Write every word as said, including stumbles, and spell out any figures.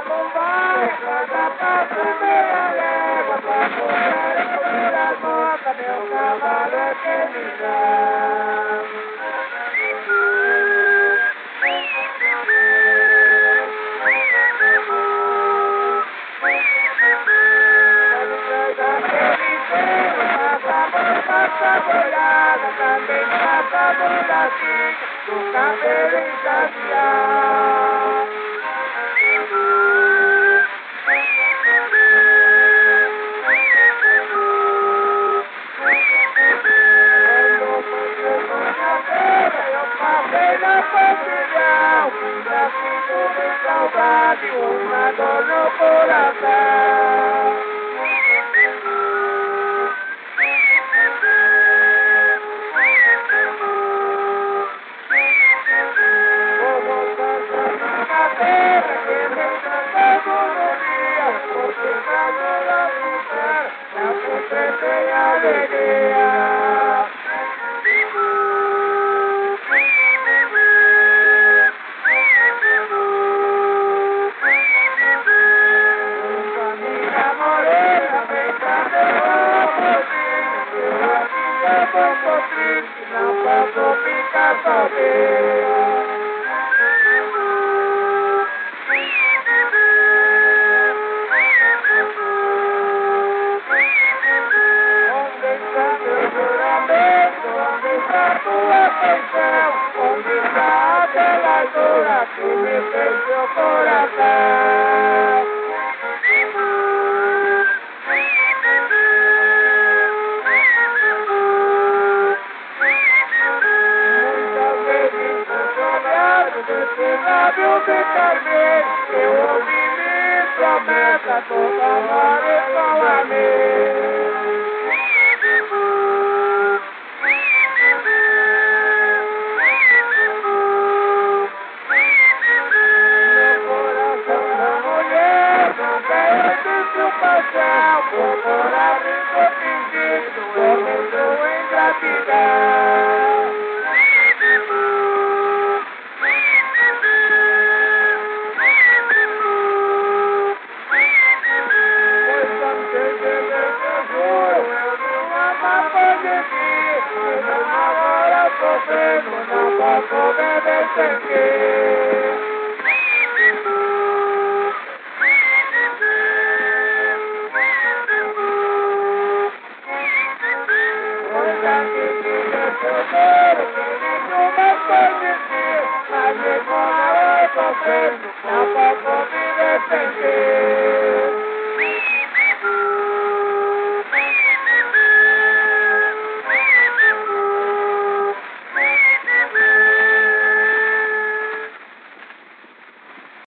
vai, cada passo meia légua, pra correr e subir a bota, meu cavalo é terminal. Passa boiada, também passa boiadinha, do cabelo enxadeado. Eu passei na pavilhão, da cintura e saudade, uma dor no coração. Tem alegria. Família morena, vem cá meu amorzinho, sua vida foi triste, não posso ficar sozinho. Onde está aquela dor que me fez seu coração? Muitas vezes no sobrado desse lábio de carneiro, eu ouvi minha promessa, toda hora igual a mim. Paixão, por coragem, por fingido, eu me dou em gratidão. Pois quando cheguei nesse juro, eu não amava de ti, e não agora sofrendo, não posso beber sem ti. Mas me como eu sofrendo, não posso viver sem ti.